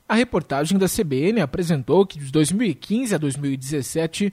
A reportagem da CBN apresentou que de 2015 a 2017,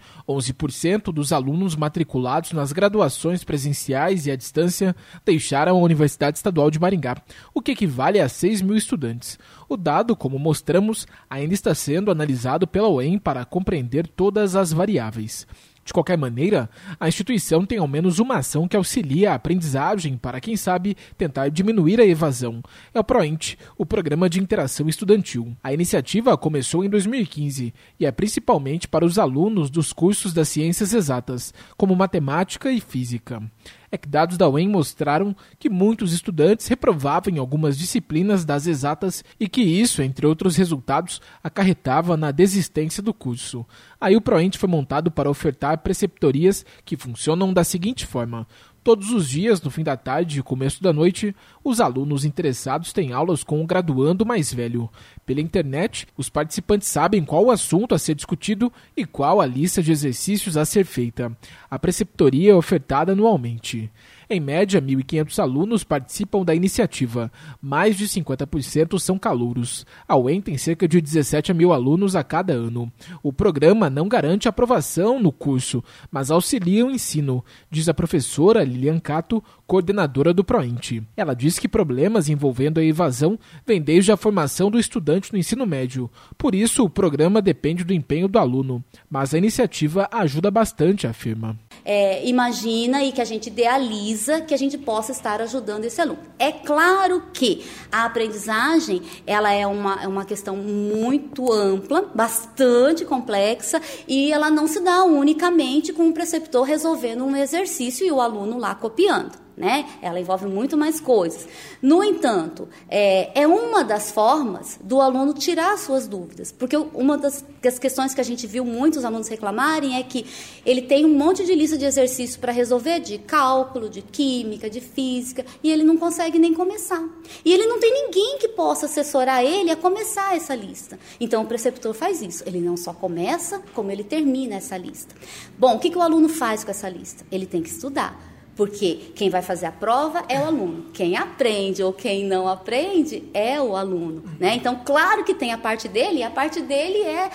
11% dos alunos matriculados nas graduações presenciais e à distância deixaram a Universidade Estadual de Maringá, o que equivale a 6 mil estudantes. O dado, como mostramos, ainda está sendo analisado pela UEM para compreender todas as variáveis. De qualquer maneira, a instituição tem ao menos uma ação que auxilia a aprendizagem para, quem sabe, tentar diminuir a evasão. É o PROINT, o Programa de Interação Estudantil. A iniciativa começou em 2015 e é principalmente para os alunos dos cursos das ciências exatas, como matemática e física. É que dados da UEM mostraram que muitos estudantes reprovavam em algumas disciplinas das exatas e que isso, entre outros resultados, acarretava na desistência do curso. Aí o PROINT foi montado para ofertar preceptorias que funcionam da seguinte forma: todos os dias, no fim da tarde e começo da noite, os alunos interessados têm aulas com o graduando mais velho. Pela internet, os participantes sabem qual o assunto a ser discutido e qual a lista de exercícios a ser feita. A preceptoria é ofertada anualmente. Em média, 1.500 alunos participam da iniciativa. Mais de 50% são calouros. A UEM tem cerca de 17 mil alunos a cada ano. O programa não garante aprovação no curso, mas auxilia o ensino, diz a professora Lilian Cato, coordenadora do PROINT. Ela diz que problemas envolvendo a evasão vêm desde a formação do estudante no ensino médio. Por isso, o programa depende do empenho do aluno. Mas a iniciativa ajuda bastante, afirma. Imagina e que a gente idealiza que a gente possa estar ajudando esse aluno. É claro que a aprendizagem ela é uma questão muito ampla, bastante complexa, e ela não se dá unicamente com o preceptor resolvendo um exercício e o aluno lá copiando. Ela envolve muito mais coisas. No entanto, é uma das formas do aluno tirar as suas dúvidas, porque uma das questões que a gente viu muitos alunos reclamarem é que ele tem um monte de lista de exercícios para resolver, de cálculo, de química, de física, e ele não consegue nem começar. E ele não tem ninguém que possa assessorar ele a começar essa lista. Então, o preceptor faz isso. Ele não só começa, como ele termina essa lista. Bom, o que o aluno faz com essa lista? Ele tem que estudar. Porque quem vai fazer a prova é o aluno. Quem aprende ou quem não aprende é o aluno. Então, claro que tem a parte dele, e a parte dele é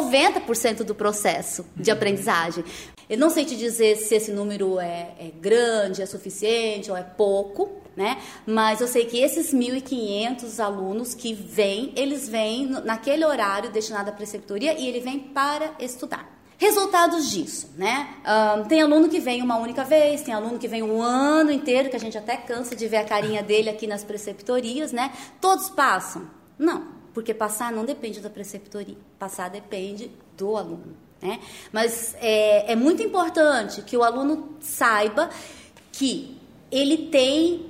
90% do processo de aprendizagem. Eu não sei te dizer se esse número é grande, é suficiente ou é pouco, mas eu sei que esses 1.500 alunos que vêm, eles vêm naquele horário destinado à preceptoria e ele vem para estudar. Resultados disso, tem aluno que vem uma única vez, tem aluno que vem um ano inteiro, que a gente até cansa de ver a carinha dele aqui nas preceptorias, Todos passam? Não, porque passar não depende da preceptoria, passar depende do aluno, Mas é muito importante que o aluno saiba que ele tem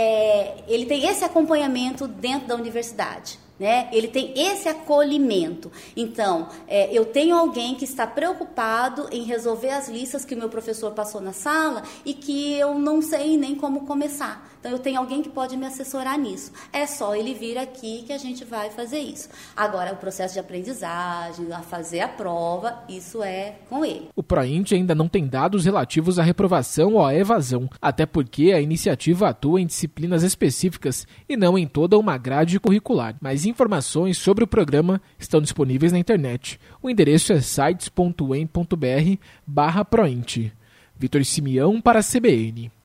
esse acompanhamento dentro da universidade. Ele tem esse acolhimento. Então, eu tenho alguém que está preocupado em resolver as listas que o meu professor passou na sala e que eu não sei nem como começar. Então, eu tenho alguém que pode me assessorar nisso. É só ele vir aqui que a gente vai fazer isso. Agora, o processo de aprendizagem, a fazer a prova, isso é com ele. O PROINT ainda não tem dados relativos à reprovação ou à evasão, até porque a iniciativa atua em disciplinas específicas e não em toda uma grade curricular. Mas informações sobre o programa estão disponíveis na internet. O endereço é sites.uem.br/proint. Vitor Simeão para a CBN.